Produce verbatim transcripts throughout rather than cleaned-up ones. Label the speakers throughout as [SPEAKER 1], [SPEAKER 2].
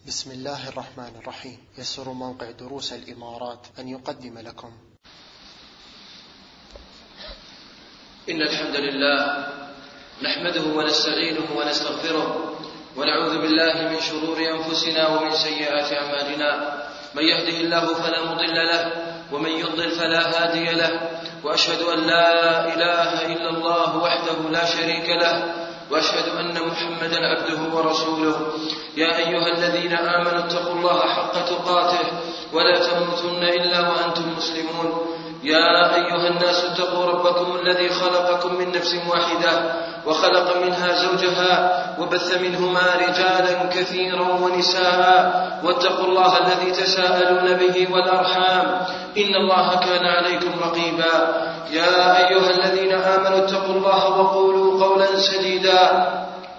[SPEAKER 1] بسم الله الرحمن الرحيم. يسر موقع دروس الإمارات أن يقدم لكم
[SPEAKER 2] إن الحمد لله نحمده ونستعينه ونستغفره ونعوذ بالله من شرور أنفسنا ومن سيئات أعمالنا. من يهده الله فلا مضل له ومن يضلل فلا هادي له، وأشهد أن لا إله إلا الله وحده لا شريك له، وأشهد أن محمدا عبده ورسوله. يا أيها الذين آمنوا اتقوا الله حق تقاته ولا تموتن إلا وأنتم مسلمون. يا أيها الناس اتقوا ربكم الذي خلقكم من نفس واحدة وخلق منها زوجها وبث منهما رجالا كثيرا ونساء، واتقوا الله الذي تساءلون به والأرحام إن الله كان عليكم رقيبا. يا أيها الذين آمنوا اتقوا الله وقولوا قولا سديدا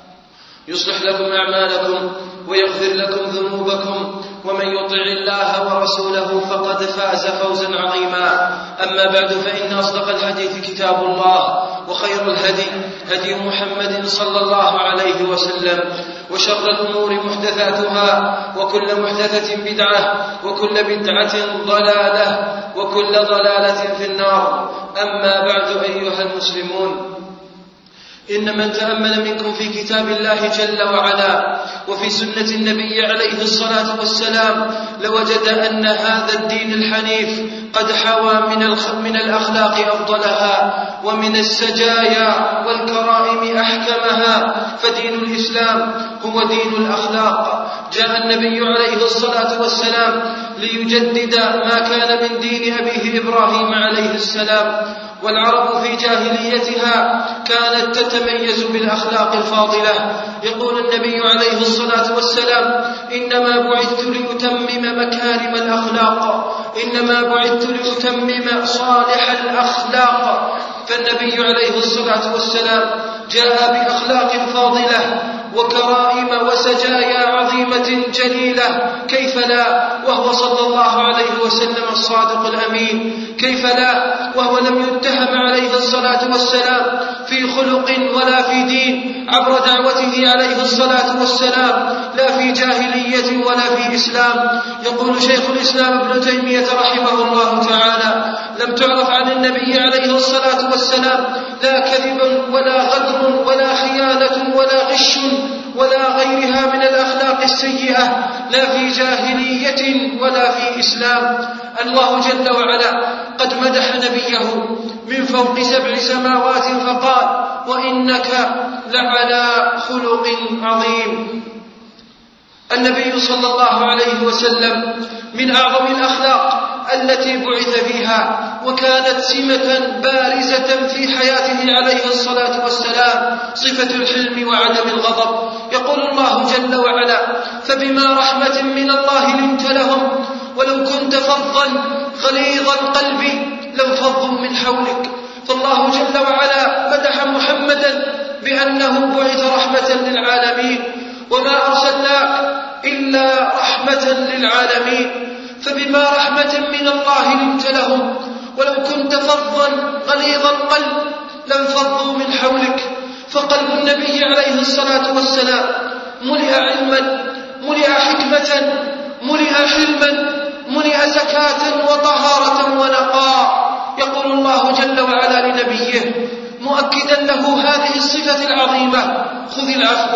[SPEAKER 2] يصلح لكم أعمالكم ويغفر لكم ذنوبكم، ومن يطع الله ورسوله فقد فاز فوزا عظيما. أما بعد، فإن أصدق الحديث كتاب الله، وخير الهدي هدي محمد صلى الله عليه وسلم، وشر الأمور محدثاتها، وكل محدثة بدعة، وكل بدعة ضلالة، وكل ضلالة في النار. أما بعد أيها المسلمون، إن من تأمل منكم في كتاب الله جل وعلا وفي سنة النبي عليه الصلاة والسلام لوجد أن هذا الدين الحنيف قد حوى من من الأخلاق أفضلها، ومن السجايا والكرائم أحكمها. فدين الإسلام هو دين الأخلاق. جاء النبي عليه الصلاة والسلام ليجدد ما كان من دين أبيه إبراهيم عليه السلام. والعرب في جاهليتها كانت تتميز بالأخلاق الفاضلة. يقول النبي عليه الصلاة والسلام: إنما بعثت لأتمم مكارم الأخلاق، إنما بعثت لأتمم صالح الأخلاق. فالنبي عليه الصلاة والسلام جاء بأخلاق فاضلة وكرائم وسجايا عظيمة جليلة، كيف لا وهو صلى الله عليه وسلم الصادق الأمين؟ كيف لا وهو لم يتهم عليه الصلاة والسلام في خلق ولا في دين عبر دعوته عليه الصلاة والسلام، لا في جاهلية ولا في إسلام. يقول شيخ الإسلام ابن تيمية رحمه الله تعالى: لم تعرف عن النبي عليه الصلاة والسلام لا كذب ولا غدر ولا خيانة ولا غش ولا غيرها من الأخلاق السيئة، لا في جاهلية ولا في إسلام. الله جل وعلا قد مدح نبيه من فوق سبع سماوات فقال: وإنك لعلى خلق عظيم. النبي صلى الله عليه وسلم من أعظم الأخلاق التي بعث فيها، وكانت سمة بارزة في حياته عليه الصلاة والسلام، صفة الحلم وعدم الغضب. يقول الله جل وعلا: فبما رحمة من الله لنت لهم ولو كنت فظا غليظ القلب لانفضوا من حولك. فالله جل وعلا مدح محمدا بأنه بعث رحمة للعالمين، وما أرسلناك إلا رحمة للعالمين. فبما رحمة من الله لنت لهم ولو كنت فظا غليظ القلب لانفضوا من حولك. فقلب النبي عليه الصلاة والسلام ملئ علما، ملئ حكمة، ملئ حلما، ملئ زكاة وطهارة ونقاء. يقول الله جل وعلا لنبيه مؤكدا له هذه الصفة العظيمة: خذ العفو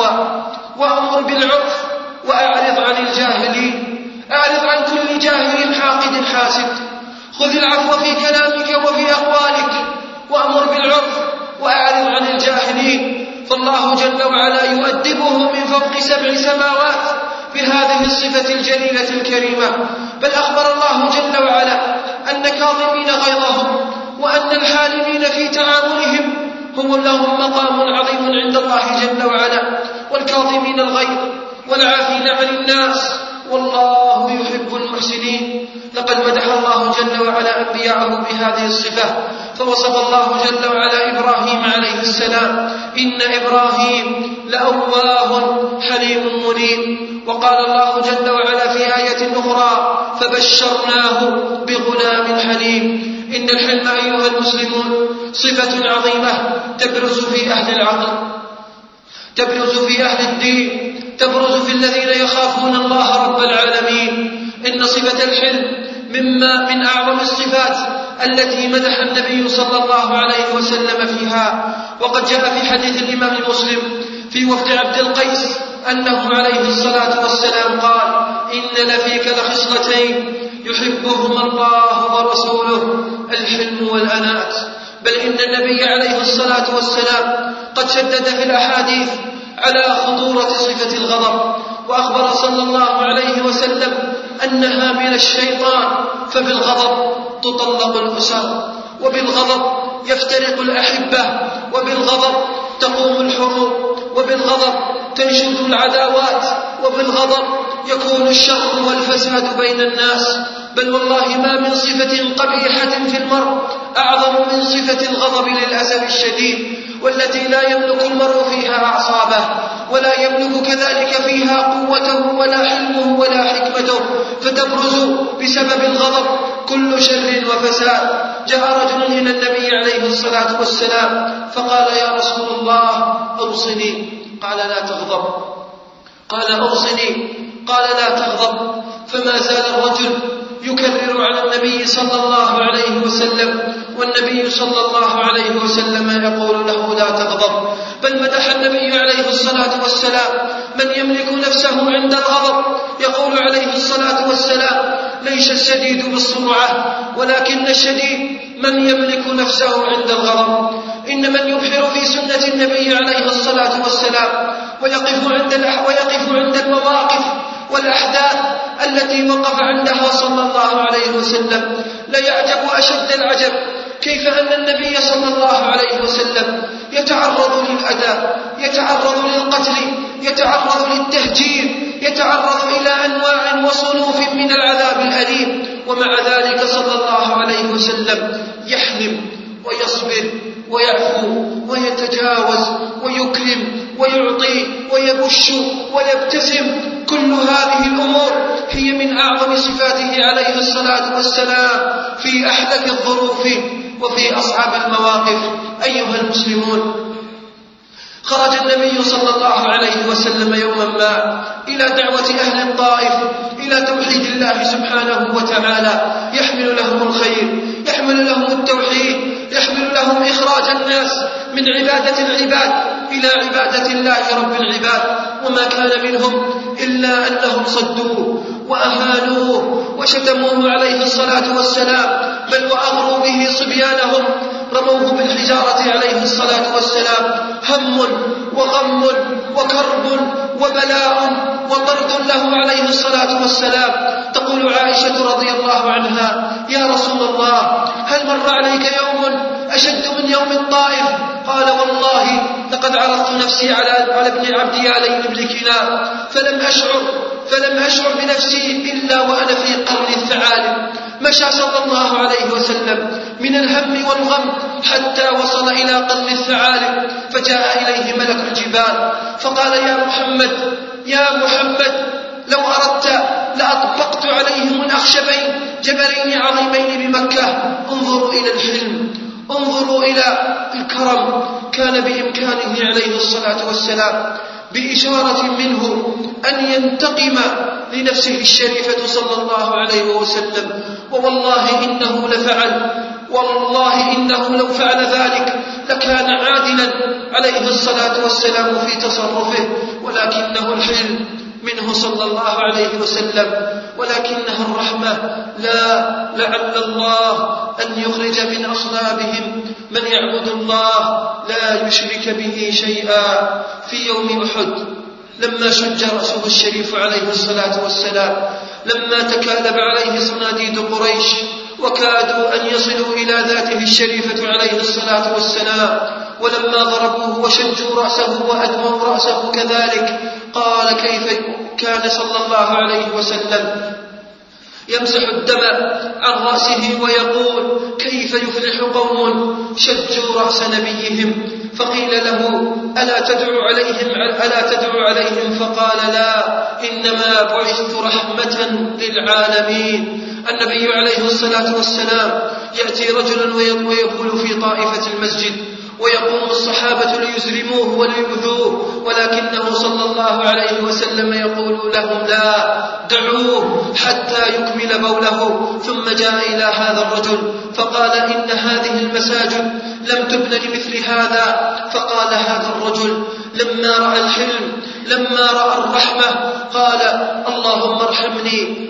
[SPEAKER 2] وأمر بالعرف وأعرض عن الجاهلين. أعرض عن كل جاهل حاقد حاسد. خذ العفو في كلامك وفي أقوالك، وأمر بالعرف وأعرض عن الجاهلين. فالله جل وعلا يؤدبه من فوق سبع سماوات بهذه الصفة الجليلة الكريمة. بل أخبر الله جل وعلا أن كاظمين غيظهم وأن الحالمين في تعاملهم هم لهم مقام عظيم عند الله جل وعلا، والكاظمين الغيظ والعافين عن الناس والله يحب المحسنين. لقد مدح الله جل وعلا أنبياءه بهذه الصفة، فوصف الله جل وعلا إبراهيم عليه السلام: إن إبراهيم لأواه حليم منيب. وقال الله جل وعلا في آية أخرى: فبشرناه بغلام حليم. إن الحلم أيها المسلمون صفة عظيمة تبرز في أهل العقل، تبرز في أهل الدين، تبرز في الذين يخافون الله صفة الحلم مما من أعظم الصفات التي مدح النبي صلى الله عليه وسلم فيها. وقد جاء في حديث الإمام مسلم في وفد عبد القيس أنه عليه الصلاة والسلام قال: إن لفيك لخصلتين يحبهما الله ورسوله، الحلم والأنات. بل إن النبي عليه الصلاة والسلام قد شدد في الأحاديث على خطورة صفة الغضب، وأخبر صلى الله عليه وسلم أنها من الشيطان، فبالغضب تطلق الأسر، وبالغضب يفترق الأحبة، وبالغضب تقوم الحروب، وبالغضب تنشد العداوات، وبالغضب يكون الشر والفساد بين الناس. بل والله ما من صفة قبيحة في المرء أعظم من صفة الغضب للأسف الشديد، والتي لا يملك المرء فيها أعصابه، ولا يملك كذلك فيها قوته ولا حلمه ولا حكمته، فتبرز بسبب الغضب كل شر وفساد. جاء رجل إلى النبي عليه الصلاة والسلام فقال: يا رسول الله أوصني. قال: لا تغضب. قال: أوصني. قال: لا تغضب. فما زال الرجل يكرر على النبي صلى الله عليه وسلم، والنبي صلى الله عليه وسلم يقول له: لا تغضب. بل مدح النبي عليه الصلاة والسلام من يملك نفسه عند الغضب، يقول عليه الصلاة والسلام: ليس الشديد بالسرعة، ولكن الشديد من يملك نفسه عند الغضب. إن من يبحر في سنة النبي عليه الصلاة والسلام ويقف عند ويقف عند المواقف والأحداث التي وقف عندها صلى الله عليه وسلم لا يعجب أشد العجب كيف أن النبي صلى الله عليه وسلم يتعرض للأذى، يتعرض للقتل، يتعرض للتهجير، يتعرض إلى أنواع وصنوف من العذاب الأليم، ومع ذلك صلى الله عليه وسلم يحلم ويصبر ويعفو ويتجاوز ويكرم ويعطي ويبش ويبتسم. كل هذه الأمور هي من أعظم صفاته عليه الصلاة والسلام في أحدث الظروف وفي أصعب المواقف. أيها المسلمون، خرج النبي صلى الله عليه وسلم يوما ما إلى دعوة أهل الطائف إلى توحيد الله سبحانه وتعالى، يحمل لهم الخير، يحمل لهم التوحيد، يحمل لهم إخراج الناس من عبادة العباد إلى عبادة الله رب العباد. وما كان منهم إلا أنهم صدوه وأهانوه وشتموه عليه الصلاة والسلام، بل وأغروا به صبيانهم، رموه بالحجارة عليه الصلاة والسلام. هم وغم وكرب وبلاء وطرد له عليه الصلاة والسلام. تقول عائشة رضي الله عنها: يا رسول الله، هل مر عليك يوم أشد من يوم الطائف؟ قال: والله لقد عرضت نفسي على على ابن عبد يالين بن كلاب فلم أشعر فلم أشعر بنفسي إلا وأنا في قرن الثعالب. مشى صلى الله عليه وسلم من الهم والغم حتى وصل إلى قرن الثعالب، فجاء إليه ملك الجبال فقال: يا محمد يا محمد لو أردت لأطبقت عليهم الأخشبين جبلين عظيمين بمكة. انظروا إلى الحلم، انظروا إلى الكرم. كان بإمكانه عليه الصلاة والسلام بإشارة منه أن ينتقم لنفسه الشريفة صلى الله عليه وسلم، ووالله إنه لفعل والله إنه لو فعل ذلك لكان عادلا عليه الصلاة والسلام في تصرفه، ولكنه الحلم منه صلى الله عليه وسلم، ولكنها الرحمة. لا لعل الله أن يخرج من أصلابهم من يعبد الله لا يشرك به شيئا. في يوم أحد لما شج رأسه الشريف عليه الصلاة والسلام، لما تكالب عليه صناديد قريش وكادوا أن يصلوا إلى ذاته الشريفة عليه الصلاة والسلام، ولما ضربوه وشجوا رأسه وأدموا رأسه كذلك، قال: كيف كان صلى الله عليه وسلم يمسح الدم عن رأسه ويقول: كيف يفلح قوم شجوا رأس نبيهم؟ فقيل له: ألا تدعو عليهم ألا تدعو عليهم فقال: لا، إنما بعثت رحمة للعالمين. النبي عليه الصلاة والسلام يأتي رجل ويبول في طائفة المسجد، ويقوم الصحابة ليزرموه وليؤذوه، ولكنه صلى الله عليه وسلم يقول لهم: لا، دعوه حتى يكمل بوله، ثم جاء إلى هذا الرجل فقال إن هذه المساجد لم تبن لمثل هذا. فقال هذا الرجل لما رأى الحلم، لما رأى الرحمة، قال اللهم ارحمني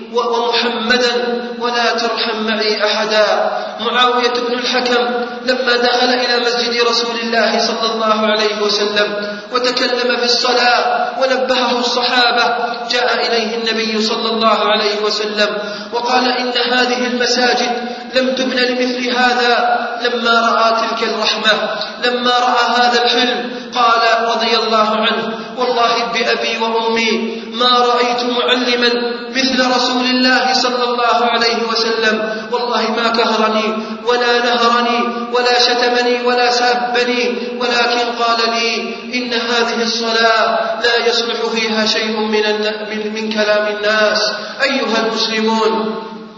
[SPEAKER 2] ومحمدا ولا ترحم معي أحدا. معاوية بن الحكم لما دخل إلى مسجد رسول الله صلى الله عليه وسلم وتكلم في الصلاة ونبهه الصحابة، جاء إليه النبي صلى الله عليه وسلم وقال إن هذه المساجد لم تبن لمثل هذا. لما رأى تلك الرحمة، لما رأى هذا الحلم، قال رضي الله عنه والله بأبي وأمي ما رأيت معلما مثل رسول الله صلى الله عليه وسلم، والله ما كهرني ولا نهرني ولا شتمني ولا سابني، ولكن قال لي إن هذه الصلاة لا يصلح فيها شيء من, من كلام الناس. أيها المسلمون،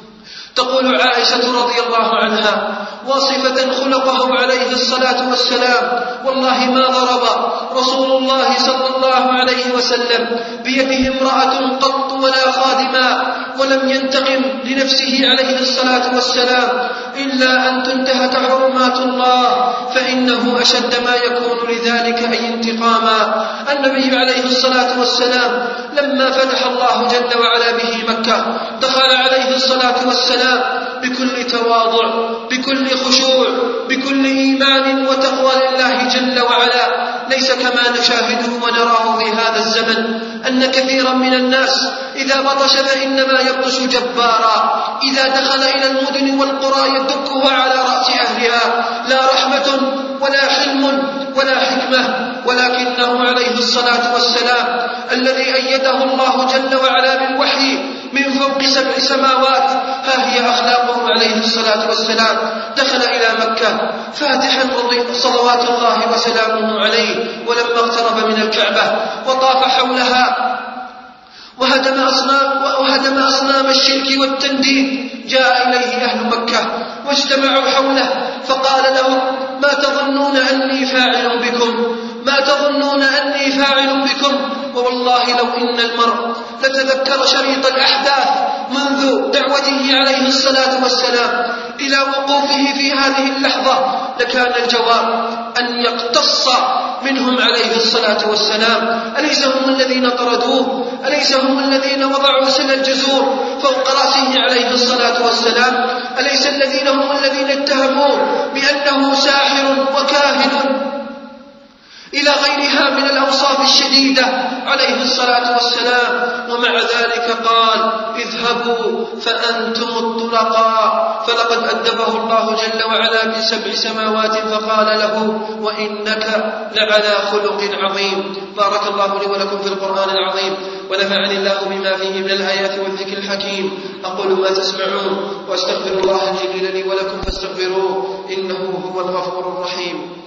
[SPEAKER 2] تقول عائشة رضي الله عنها واصفة خلقه عليه الصلاة والسلام: والله ما ضرب رسول الله صلى الله عليه وسلم بيده امرأة قط ولا خادما، ولم ينتقم لنفسه عليه الصلاة والسلام إلا أن تنتهك حرمات الله، فإنه أشد ما يكون لذلك أي انتقاما. النبي عليه الصلاة والسلام لما فتح الله جل وعلا به مكة دخل عليه الصلاة والسلام بكل تواضع، بكل خشوع، بكل إيمان وتقوى لله جل وعلا، ليس كما نشاهده ونراه في هذا الزمن أن كثيرا من الناس إذا بطش فإنما يبطش جبارا، إذا دخل إلى المدن والقرى يدكها على رأس أهلها، لا رحمة ولا حلم ولا حكمة. ولكنه عليه الصلاة والسلام الذي أيده الله جل وعلا بالوحي من فوق سبع سماوات، ها هي أخلاقه عليه الصلاة والسلام. دخل إلى مكة فاتحا صلوات الله وسلامه عليه، ولما اقترب من الكعبة وطاف حولها وهدم أصنام, وهدم أصنام الشرك والتنديد، جاء إليه أهل مكة واجتمعوا حوله فقال لهم: ما تظنون أني فاعل بكم؟ ما تظنون أني فاعل بكم؟ ووالله لو إن المرء لتذكر شريط الأحداث منذ دعوته عليه الصلاة والسلام إلى وقوفه في هذه اللحظة لكان الجواب أن يقتص منهم عليه الصلاة والسلام. أليس هم الذين طردوه؟ أليس هم الذين وضعوا سل الجزور فوق رأسه عليه الصلاة والسلام؟ أليس الذين هم الذين اتهموه بأنه ساحر وكاهن إلى غيرها من الأوصاف الشديدة عليه الصلاة والسلام؟ ومع ذلك قال: اذهبوا فأنتم الطلقاء. فلقد أدبه الله جل وعلا بسبع سماوات فقال له: وإنك لعلى خلق عظيم. بارك الله لي ولكم في القرآن العظيم، ونفعني الله بما فيه من الآيات والذكر الحكيم. أقول ما تسمعون وأستغفر الله الجليل لي ولكم فاستغفروه إنه هو الغفور الرحيم.